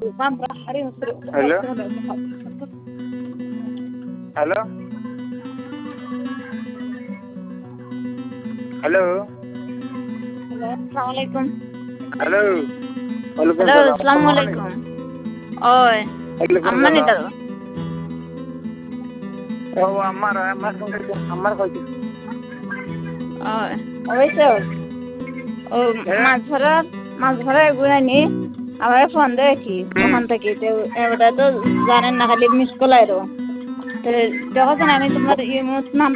Hello hello hello আসসালামু আলাইকুম। Hello ওয়ালাইকুম হ্যালো, সালাম আসসালামু আলাইকুম। ওই ওয়ালাইকুম আম্মানি সালাম দাও। ও আমার কইছে ওই অবশ্য ও হ্যাঁ মাছ ধরা এগুলো নি আমার ফোন দেয় কি ওখান থেকে এবারে তো জানেন না খালি মিস কল আইরো তো দেখো আমি তোমার ইমোট নাম